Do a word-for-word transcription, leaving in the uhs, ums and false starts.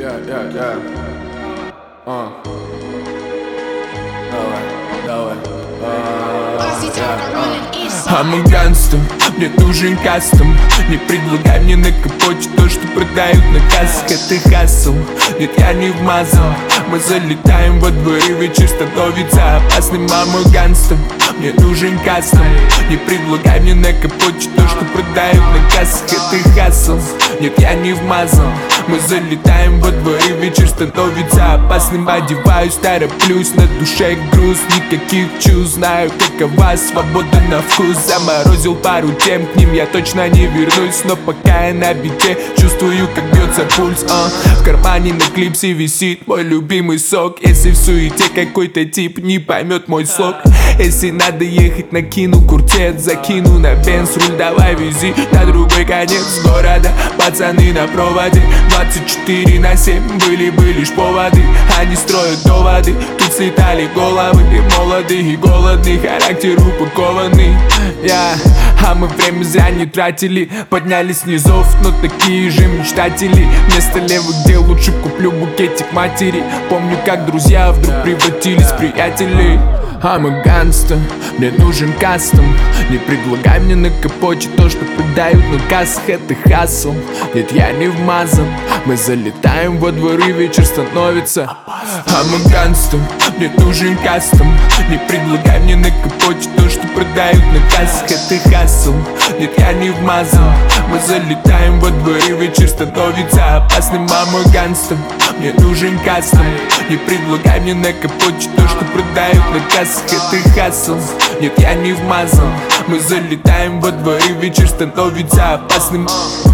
yeah, yeah, yeah. Uh. Давай, давай. I'm a gangster, мне нужен кастом. Не предлагай мне на капоте то, что продают на кассах. Это хасл, нет, я не вмазал. Мы залетаем во дворы, вечер становится опасным. I'm a gangster, мне нужен кастом. Не предлагай мне на капоте то, что продают на кассах. Это хасл, нет, я не вмазал. Мы залетаем во дворы, вечер становится опасным. Одеваюсь, тороплюсь, на душе груз, никаких чувств. Знаю, какова свобода на вкус. Заморозил пару тем, к ним я точно не вернусь. Но пока я на бите, чувствую, как бьется пульс. а. В кармане на клипсе висит мой любимый сок. Если в суете какой-то тип не поймет мой слог. Если надо ехать, накину куртет, закину на бенз, руль давай вези на другой конец города. Пацаны на проводе, двадцать четыре на семь были-бы лишь поводы. Они строят доводы, тут слетали головы. И молоды, и голодный, характер упакованный. yeah. А мы время зря не тратили, поднялись с низов, но такие же мечтатели. Вместо левых дел лучше куплю букетик матери. Помню, как друзья вдруг превратились в приятелей. I'm a gangster, мне нужен кастом. Не предлагай мне на капоте то, что продают на кассах. Это хасл, нет, я не вмазан. Мы залетаем во дворы, вечер становится. I'm a gangster, мне нужен кастом. Не предлагай мне на капоте то, что продают на кассах. Это хасл, нет, я не вмазан. Мы залетаем во дворы, вечер становится опасным. I'm a gangster, мне нужен кастом. Не предлагай мне на капоте то, что продают на кассах. Это хасл, нет, я не вмазан. Мы залетаем во дворы, вечер становится опасным.